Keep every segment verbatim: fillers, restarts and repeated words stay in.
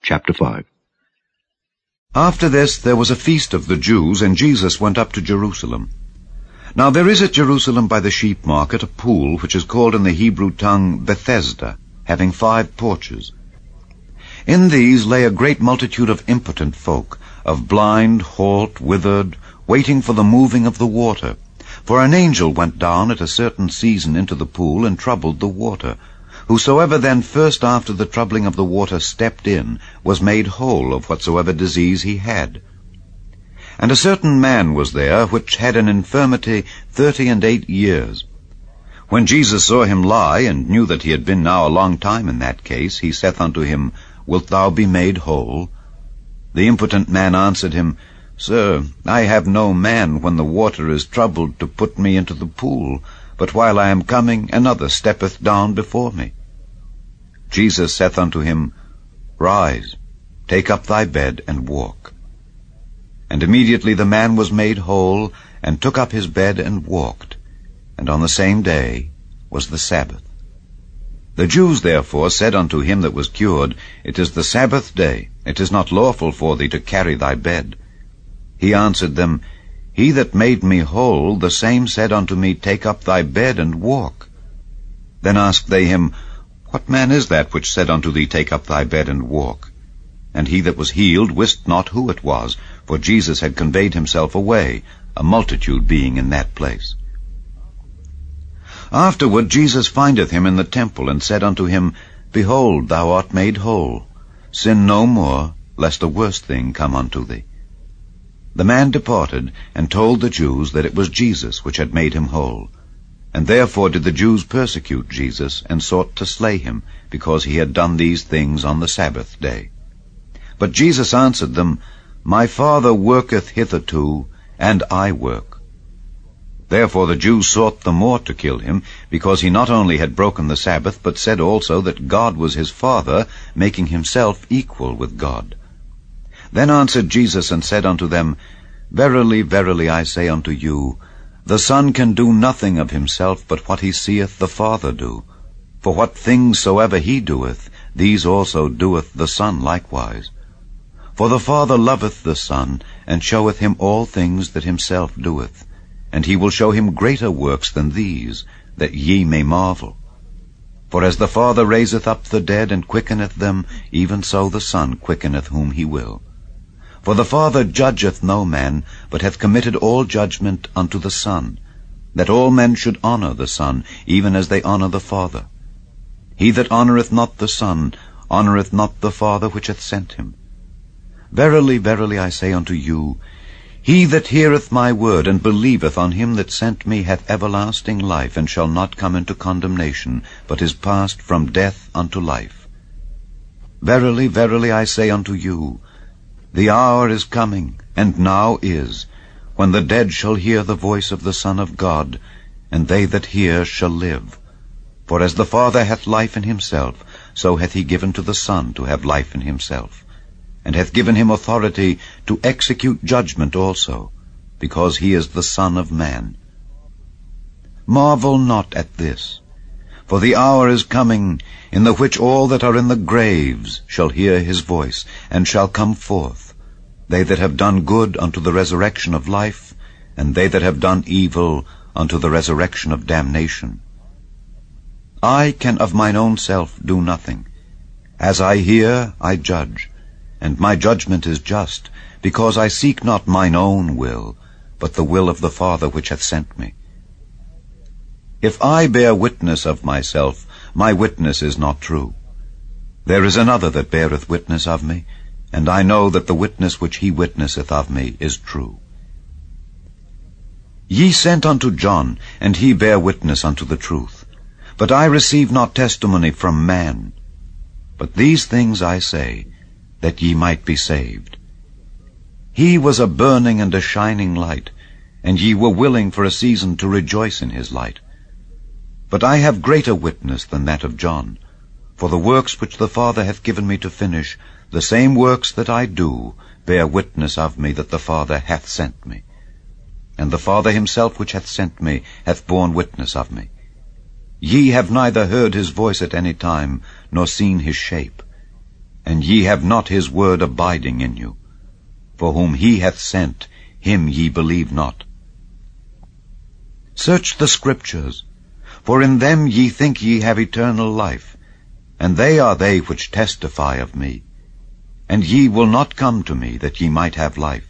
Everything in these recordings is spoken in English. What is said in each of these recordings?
Chapter five. After this there was a feast of the Jews, and Jesus went up to Jerusalem. Now there is at Jerusalem by the sheep market a pool, which is called in the Hebrew tongue Bethesda, having five porches. In these lay a great multitude of impotent folk, of blind, halt, withered, waiting for the moving of the water. For an angel went down at a certain season into the pool, and troubled the water. Whosoever then first after the troubling of the water stepped in, was made whole of whatsoever disease he had. And a certain man was there, which had an infirmity thirty and eight years. When Jesus saw him lie, and knew that he had been now a long time in that case, he saith unto him, Wilt thou be made whole? The impotent man answered him, Sir, I have no man, when the water is troubled, to put me into the pool, but while I am coming, another steppeth down before me. Jesus saith unto him, Rise, take up thy bed, and walk. And immediately the man was made whole, and took up his bed, and walked. And on the same day was the Sabbath. The Jews therefore said unto him that was cured, It is the Sabbath day, it is not lawful for thee to carry thy bed. He answered them, He that made me whole, the same said unto me, Take up thy bed, and walk. Then asked they him, What man is that which said unto thee, Take up thy bed, and walk? And he that was healed wist not who it was, for Jesus had conveyed himself away, a multitude being in that place. Afterward Jesus findeth him in the temple, and said unto him, Behold, thou art made whole. Sin no more, lest a worse thing come unto thee. The man departed, and told the Jews that it was Jesus which had made him whole. And therefore did the Jews persecute Jesus, and sought to slay him, because he had done these things on the Sabbath day. But Jesus answered them, My Father worketh hitherto, and I work. Therefore the Jews sought the more to kill him, because he not only had broken the Sabbath, but said also that God was his Father, making himself equal with God. Then answered Jesus and said unto them, Verily, verily, I say unto you, the Son can do nothing of himself but what he seeth the Father do. For what things soever he doeth, these also doeth the Son likewise. For the Father loveth the Son, and showeth him all things that himself doeth. And he will show him greater works than these, that ye may marvel. For as the Father raiseth up the dead, and quickeneth them, even so the Son quickeneth whom he will. For the Father judgeth no man, but hath committed all judgment unto the Son, that all men should honor the Son, even as they honor the Father. He that honoureth not the Son honoureth not the Father which hath sent him. Verily, verily, I say unto you, He that heareth my word, and believeth on him that sent me, hath everlasting life, and shall not come into condemnation, but is passed from death unto life. Verily, verily, I say unto you, The hour is coming, and now is, when the dead shall hear the voice of the Son of God, and they that hear shall live. For as the Father hath life in himself, so hath he given to the Son to have life in himself, and hath given him authority to execute judgment also, because he is the Son of Man. Marvel not at this, for the hour is coming, in the which all that are in the graves shall hear his voice, and shall come forth, they that have done good unto the resurrection of life, and they that have done evil unto the resurrection of damnation. I can of mine own self do nothing. As I hear, I judge, and my judgment is just, because I seek not mine own will, but the will of the Father which hath sent me. If I bear witness of myself, my witness is not true. There is another that beareth witness of me, and I know that the witness which he witnesseth of me is true. Ye sent unto John, and he bare witness unto the truth. But I receive not testimony from man. But these things I say, that ye might be saved. He was a burning and a shining light, and ye were willing for a season to rejoice in his light. But I have greater witness than that of John, for the works which the Father hath given me to finish, the same works that I do, bear witness of me that the Father hath sent me. And the Father himself which hath sent me hath borne witness of me. Ye have neither heard his voice at any time, nor seen his shape. and ye have not his word abiding in you. For whom he hath sent, him ye believe not. Search the Scriptures, for in them ye think ye have eternal life, and they are they which testify of me. And ye will not come to me, that ye might have life.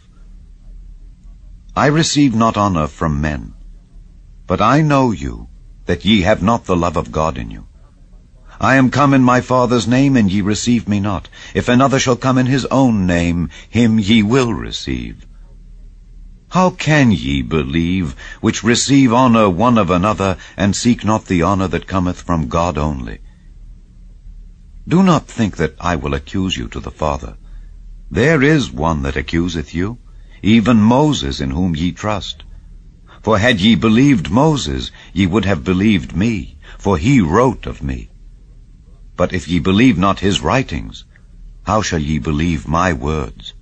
I receive not honor from men, but I know you, that ye have not the love of God in you. I am come in my Father's name, and ye receive me not. If another shall come in his own name, him ye will receive. How can ye believe, which receive honor one of another, and seek not the honor that cometh from God only? Do not think that I will accuse you to the Father. There is one that accuseth you, even Moses, in whom ye trust. For had ye believed Moses, ye would have believed me, for he wrote of me. But if ye believe not his writings, how shall ye believe my words?